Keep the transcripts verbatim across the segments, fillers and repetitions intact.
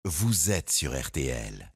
vous êtes sur R T L.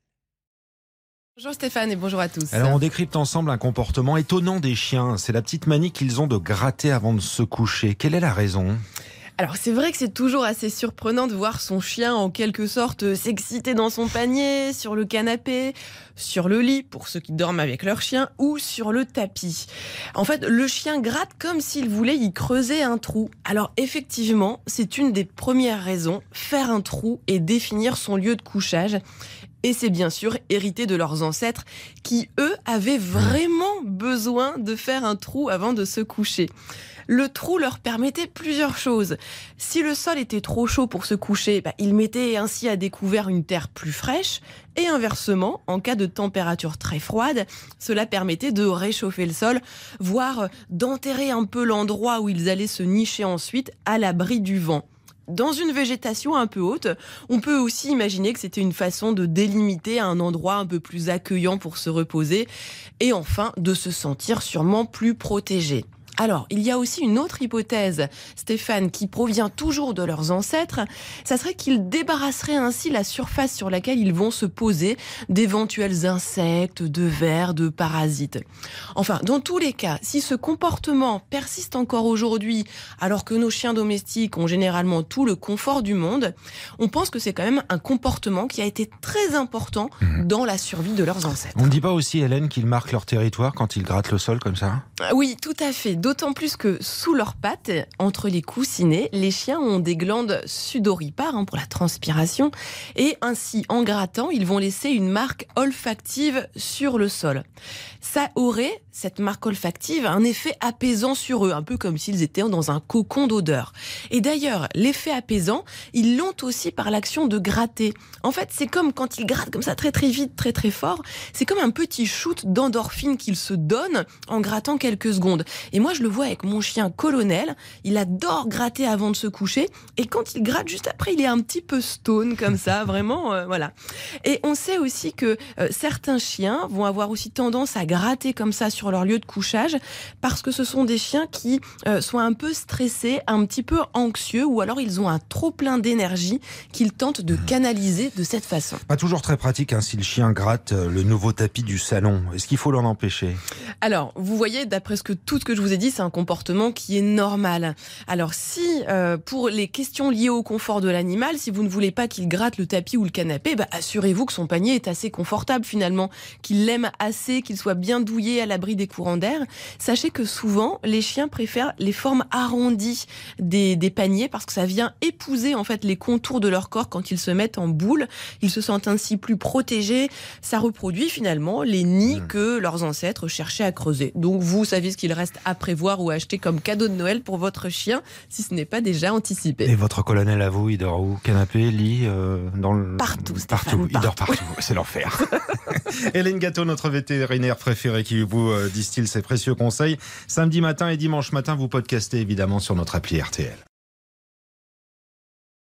Bonjour Stéphane et bonjour à tous. Alors on décrypte ensemble un comportement étonnant des chiens. C'est la petite manie qu'ils ont de gratter avant de se coucher. Quelle est la raison ? Alors c'est vrai que c'est toujours assez surprenant de voir son chien en quelque sorte s'exciter dans son panier, sur le canapé, sur le lit pour ceux qui dorment avec leur chien ou sur le tapis. En fait, le chien gratte comme s'il voulait y creuser un trou. Alors effectivement, c'est une des premières raisons, faire un trou et définir son lieu de couchage. Et c'est bien sûr hérité de leurs ancêtres qui, eux, avaient vraiment besoin de faire un trou avant de se coucher. Le trou leur permettait plusieurs choses. Si le sol était trop chaud pour se coucher, bah, ils mettaient ainsi à découvert une terre plus fraîche. Et inversement, en cas de température très froide, cela permettait de réchauffer le sol, voire d'enterrer un peu l'endroit où ils allaient se nicher ensuite à l'abri du vent. Dans une végétation un peu haute, on peut aussi imaginer que c'était une façon de délimiter un endroit un peu plus accueillant pour se reposer et enfin de se sentir sûrement plus protégé. Alors, il y a aussi une autre hypothèse, Stéphane, qui provient toujours de leurs ancêtres. Ça serait qu'ils débarrasseraient ainsi la surface sur laquelle ils vont se poser d'éventuels insectes, de vers, de parasites. Enfin, dans tous les cas, si ce comportement persiste encore aujourd'hui, alors que nos chiens domestiques ont généralement tout le confort du monde, on pense que c'est quand même un comportement qui a été très important dans la survie de leurs ancêtres. On ne dit pas aussi, Hélène, qu'ils marquent leur territoire quand ils grattent le sol comme ça ? Oui, tout à fait. D'autant plus que sous leurs pattes, entre les coussinets, les chiens ont des glandes sudoripares hein, pour la transpiration. Et ainsi, en grattant, ils vont laisser une marque olfactive sur le sol. Ça aurait, cette marque olfactive, un effet apaisant sur eux, un peu comme s'ils étaient dans un cocon d'odeur. Et d'ailleurs, l'effet apaisant, ils l'ont aussi par l'action de gratter. En fait, c'est comme quand ils grattent comme ça très très vite, très très fort, c'est comme un petit shoot d'endorphine qu'ils se donnent en grattant quelques secondes. Et moi, je le vois avec mon chien Colonel, il adore gratter avant de se coucher, et quand il gratte juste après, il est un petit peu stone comme ça, vraiment, euh, voilà. Et on sait aussi que euh, certains chiens vont avoir aussi tendance à gratter comme ça sur leur lieu de couchage, parce que ce sont des chiens qui euh, sont un peu stressés, un petit peu anxieux, ou alors ils ont un trop plein d'énergie qu'ils tentent de canaliser de cette façon. Pas toujours très pratique hein, si le chien gratte le nouveau tapis du salon. Est-ce qu'il faut l'en empêcher ? Alors, vous voyez, d'après ce que, tout ce que je vous ai dit, c'est un comportement qui est normal. Alors, si euh, pour les questions liées au confort de l'animal, si vous ne voulez pas qu'il gratte le tapis ou le canapé, bah, assurez-vous que son panier est assez confortable finalement, qu'il l'aime assez, qu'il soit bien douillé à l'abri des courants d'air. Sachez que souvent, les chiens préfèrent les formes arrondies des, des paniers parce que ça vient épouser en fait les contours de leur corps quand ils se mettent en boule. Ils se sentent ainsi plus protégés. Ça reproduit finalement les nids que leurs ancêtres cherchaient à creuser. Donc vous savez ce qu'il reste à prévoir ou à acheter comme cadeau de Noël pour votre chien si ce n'est pas déjà anticipé. Et votre colonel à vous, il dort où ? Canapé, lit, euh, dans le... Partout, partout. Stéphane, Il dort partout, c'est l'enfer. Hélène Gâteau, notre vétérinaire préférée qui vous euh, distille ses précieux conseils. Samedi matin et dimanche matin, vous podcastez évidemment sur notre appli R T L.